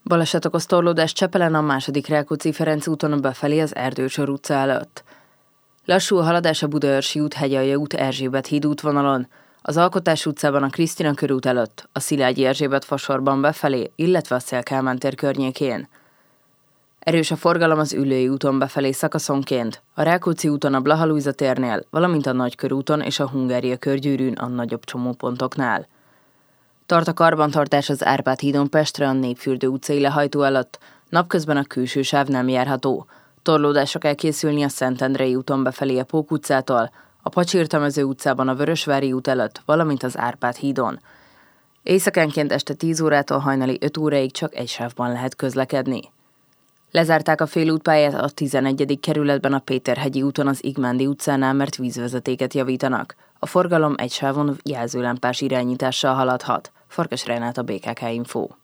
Baleset okoz torlódás Csepelen a második Rákóczi-Ferenc úton befelé az Erdősor utca előtt. Lassú a haladás a Budaörsi út, Hegyalja út, Erzsébet híd útvonalon, az Alkotás utcában a Krisztina körút előtt, a Szilágyi Erzsébet fasorban befelé, illetve a Széll-Kálmán tér környékén. Erős a forgalom az Üllői úton befelé szakaszonként, a Rákóczi úton a Blaha Lujza térnél, valamint a Nagykörúton és a Hungária körgyűrűn a nagyobb csomópontoknál. Tart a karbantartás az Árpád hídon Pestre a Népfürdő utcai lehajtó előtt, napközben a külső sáv nem járható. Torlódásra kell készülni a Szentendrei úton befelé a Pók utcától, a Pacsirtamező utcában a Vörösvári út előtt, valamint az Árpád hídon. Éjszakánként este 10 órától hajnali 5 óráig csak egy sávban lehet közlekedni. Lezárták a félútpályát a 11. kerületben a Péterhegyi úton az Igmándi utcánál, mert vízvezetéket javítanak. A forgalom egy sávon jelzőlámpás irányítással haladhat. Farkas Renát, a BKK Info.